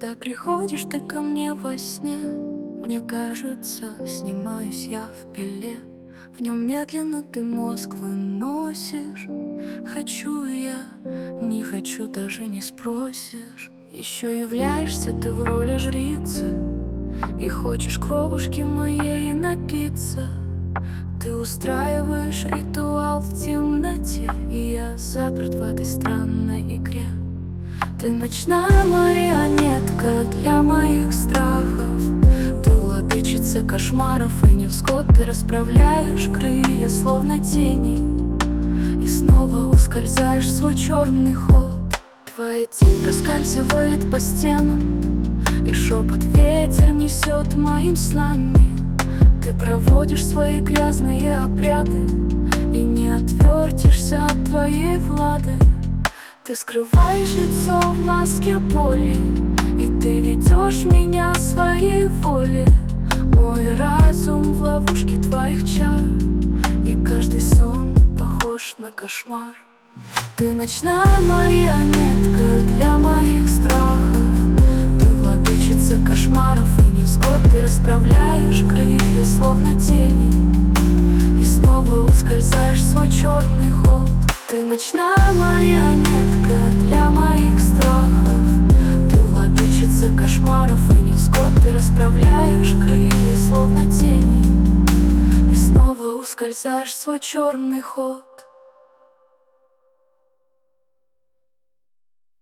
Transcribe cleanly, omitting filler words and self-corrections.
Когда приходишь ты ко мне во сне, мне кажется, снимаюсь я в пеле. В нем медленно ты мозг выносишь. Хочу я, не хочу, даже не спросишь. Еще являешься ты в роли жрицы и хочешь кровушки моей напиться. Ты устраиваешь ритуал в темноте, и я заперт в этой странной игре. Ты ночная марионетка для моих страхов. Ты владычица кошмаров, и невзгод ты расправляешь крылья, словно тени, и снова ускользаешь в свой черный ход. Твоя тень проскальзывает по стенам, и шепот ветер несет моим снами. Ты проводишь свои грязные обряды, и не отвертишься от твоей влады. Ты скрываешь лицо в маске боли, и ты ведешь меня своей воле. Мой разум в ловушке твоих чар, и каждый сон похож на кошмар. Ты ночная марионетка для моих страхов. Ты владычица кошмаров, и невзгод ты расправляешь крылья, словно тени, и снова ускользаешь в свой черный ход. Ты ночная марионетка для моих страхов. Ты владычица кошмаров, и невзгод ты расправляешь крылья, словно тени, и снова ускользаешь в свой черный ход.